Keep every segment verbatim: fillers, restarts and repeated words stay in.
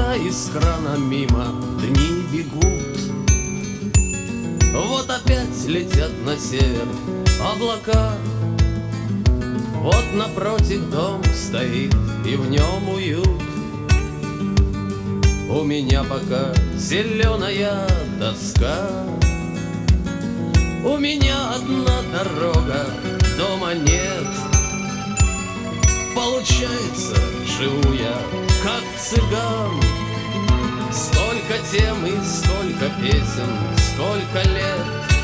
вода из крана мимо, дни бегут. Вот опять летят на север облака. Вот напротив дом стоит, и в нем уют. У меня пока зеленая тоска. У меня одна дорога, дома нет. Получается, живу я как цыган. Сколько тем и сколько песен, сколько лет.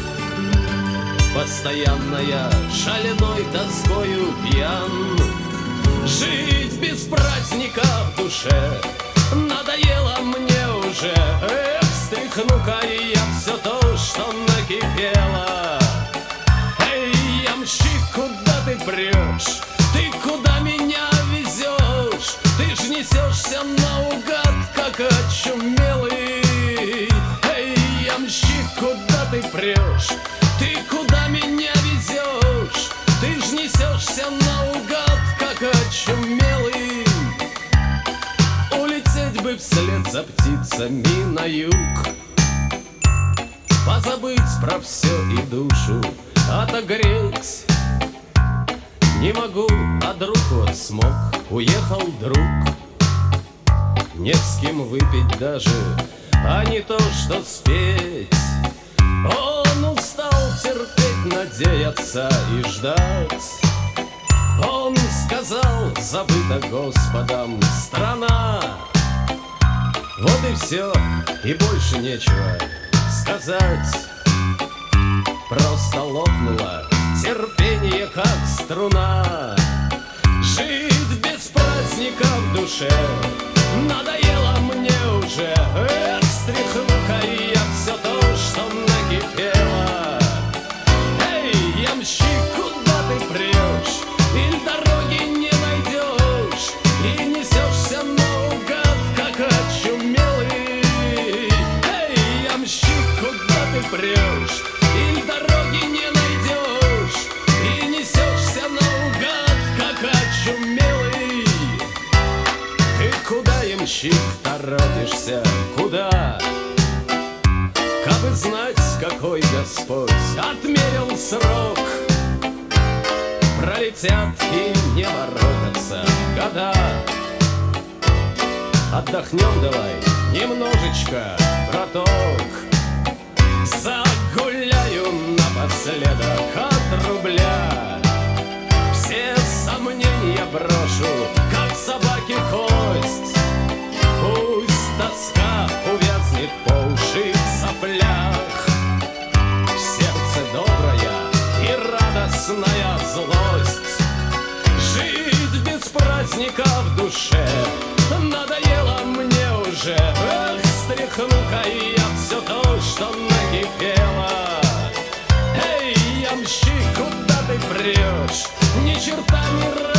Постоянно я шаленой тоскою пьян. Жить без праздника в душе надоело мне уже. Эх, стряхну-ка я все то, что накипело. Эй, ямщик, куда ты прешь? Ты куда меня везешь? Ты ж несешься наугад, как очумелый. Эй, ямщик, куда ты прешь? Ты куда меня везешь? Ты ж несешься наугад, как очумелый. Улететь бы вслед за птицами на юг, позабыть про все и душу отогреть. Не могу, а друг вот смог, уехал друг. Нет с кем выпить даже, а не то что спеть. Он устал терпеть, надеяться и ждать. Он сказал, забыта Господом страна. Вот и все, и больше нечего сказать. Просто лопнуло терпение, как струна. Жить без праздника в душе надоело мне уже. Эх, стряхну-ка я все то, что накипело. Эй, ямщик, куда ты прешь? Или дороги не найдешь? И несешься наугад, как очумелый. Эй, ямщик, куда ты прешь? Или дороги не найдешь? И несешься наугад, как очумелый. Ты куда, ямщик, торопишься? Куда? Кабы знать, какой Господь отмерил срок, пролетят и не воротятся года. Отдохнем давай немножечко, браток. Загуляю напоследок от рубля. Все сомнения брошу, как собаке кость. Пусть тоска увязнет по уши в соплях. В сердце добрая и радостная злость. Жить без праздника в душе надоело мне уже. Эх, стряхну-ка я все то, что накипело. Эй, ямщик, куда ты прешь? Ни черта не